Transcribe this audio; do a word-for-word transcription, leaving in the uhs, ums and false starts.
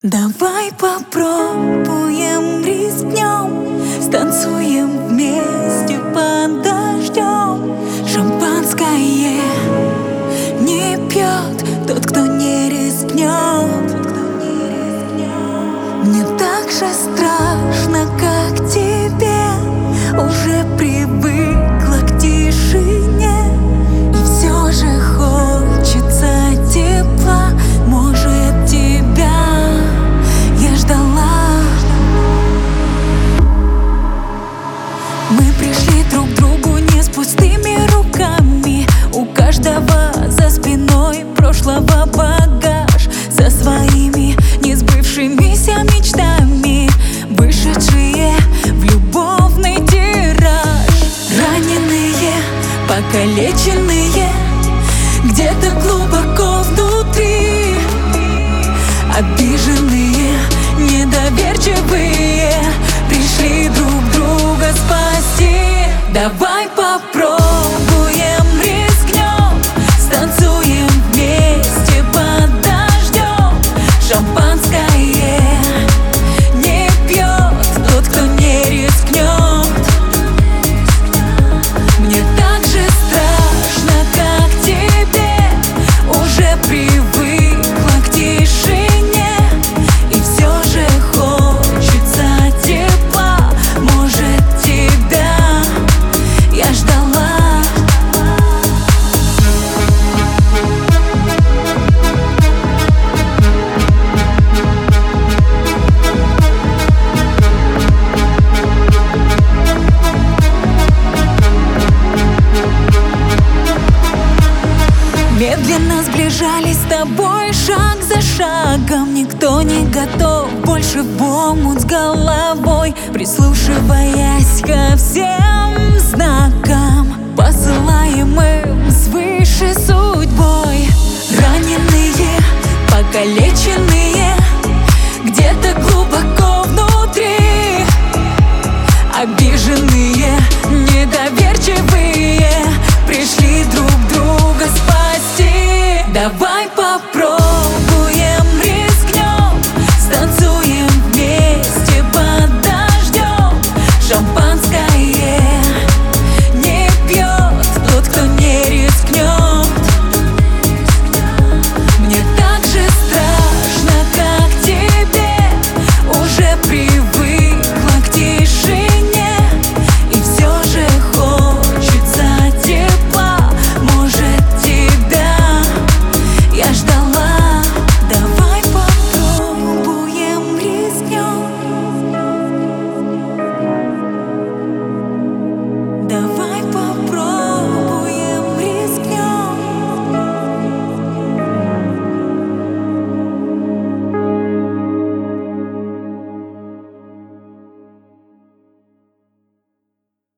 Давай попробуем, рискнем, станцуем вместе под дождем. Шампанское не пьет тот, кто не рискнет. Мне так же страшно, как тебе. Уже привыкла к тишине, и все же хочется тепла. Может, тебя я ждала. Мы пришли друг к другу не с пустыми руками. У каждого за спиной прошлого багаж, со своими несбывшимися мечтами, вышедшие в любовный тираж. Раненые, покалеченные, где-то глубоко внутри, обиженные, недоверчивые, пришли друг друга спасти. Давай попробуем, рискнем, станцуем вместе под дождем. Шампанское не пьет тот, кто не рискнет. Мне так же страшно, как тебе. Уже привыкла к тишине, и все же хочется тепла. Может, тебя я ждала. Медленно сближались с тобой шаг за шагом. Никто не готов больше в омут с головой, прислушиваясь ко всем знакам, посылаемым свыше судьбой. Раненые, покалеченные,